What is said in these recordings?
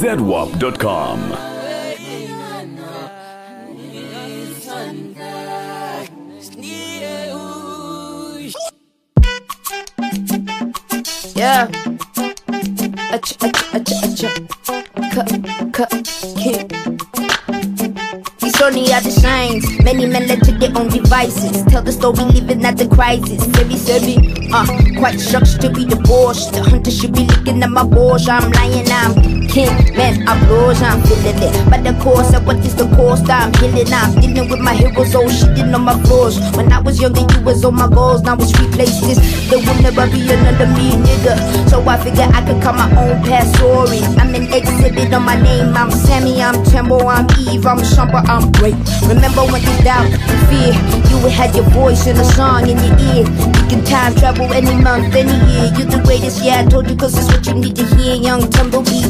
zedwap.com. Yeah. King. These Sony are the shines. Many men led to their own devices. Tell the story, living at the crisis. Quite shocked to be divorced. The hunter should be looking at my balls. I'm lying, I'm king. Man, I'm rose, I'm feeling it. But the course of what is the cost? I'm healing, I'm dealing with my heroes. Oh, shitting on my flaws. When I was younger, you was on my goals. Now it's replaced this. There will never be another me, nigga. So I figure I could cut my own past story. I'm an exhibit on my name. I'm Sammy, I'm Tembo, I'm Eve, I'm Shumper, I'm great. Remember when you doubt, fear, you would have your voice in a song in your ear. You can time travel any month, any year. You're the greatest, yeah, I told you, cause it's what you need to hear. Young Tumbleweed.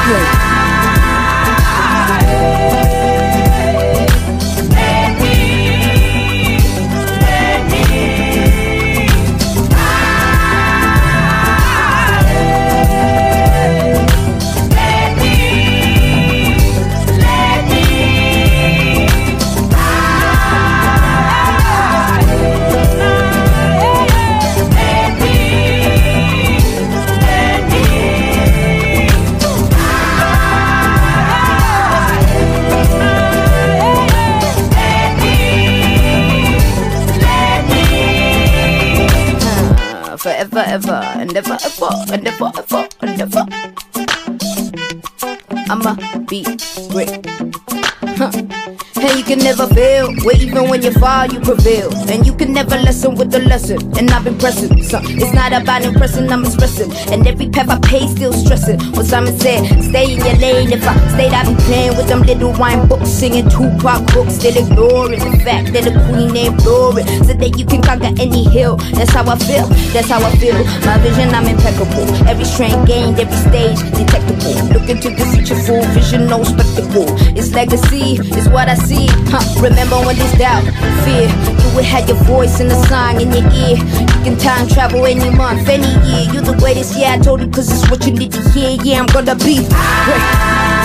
Forever, ever, and ever, ever, and ever, ever, and ever. I'ma be great. And you can never fail, where even when you fall, you prevail. And you can never lessen with the lesson. And I've been pressing, so it's not about impressing, I'm expressing. And every path I pay, still stressing. What Simon said, stay in your lane. If I stayed, I'd be playing with them little wine books, singing Tupac books, still ignoring the fact that the queen named Glory, so that you can conquer any hill. That's how I feel, that's how I feel. My vision, I'm impeccable. Every strain gained, every stage detectable. Look into the future, full vision, no spectacle. It's legacy, it's what I see. Remember when there's doubt, fear, you would have your voice in the song in your ear. You can time travel any month, any year. You're the greatest, yeah, I told you, cause it's what you need to hear. Yeah, I'm gonna be great.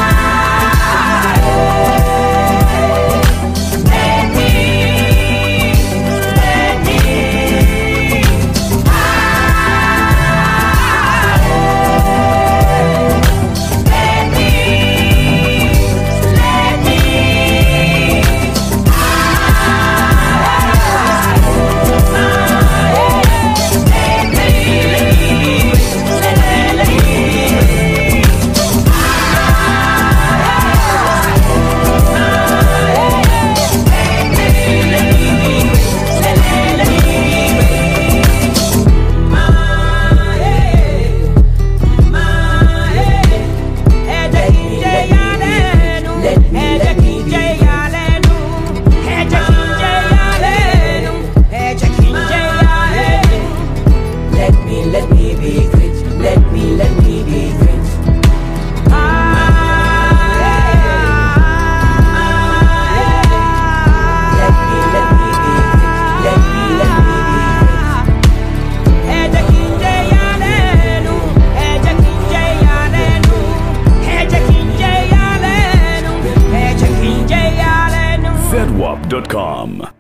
zedwap.com.